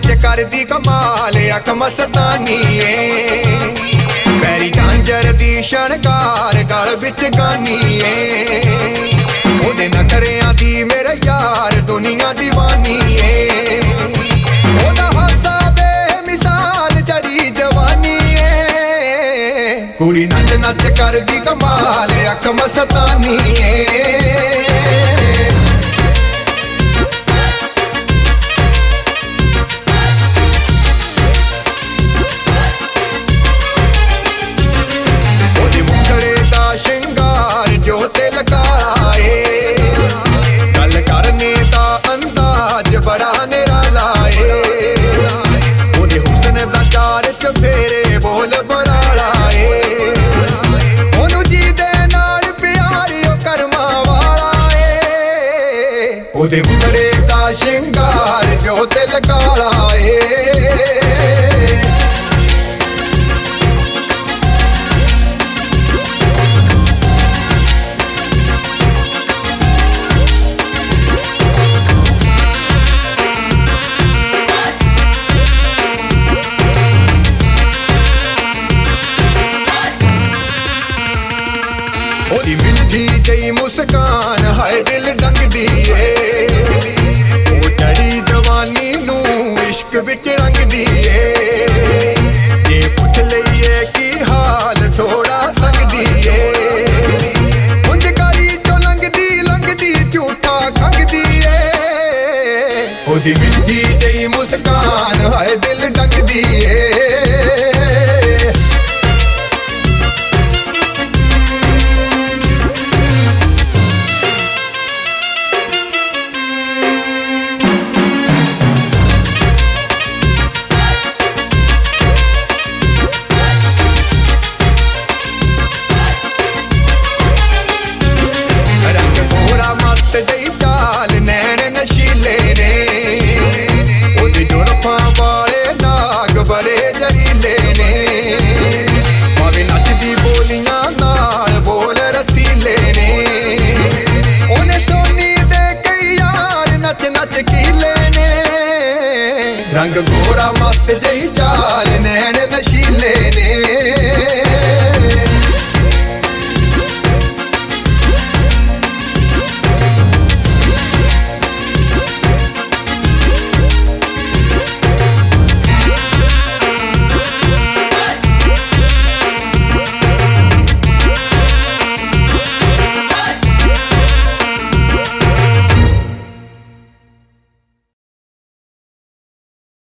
नच करदी कमाल अख मस्तानी पैरी झांझर दी शणकार गल विच गानी ओदे नखरियां दी मेरे यार दुनिया दीवानी ओदा हासा बेमिसाल जरी जवानी कुड़ी नच नच करदी कमाल अख मस्तानी ओदे मुंडे दा शिंगार जो दिल काला ओदी मिठी जई मुस्कान हाय दिल डंगदी विच रंगदी जे पुछ लईए की हाल थोड़ा संगदी उंज गली चो लंघदी लंघदी झूठा खंगदी ओदी मिठी जई मुस्कान हाय दिल डंगदी रंग गोरा मस्त जही जा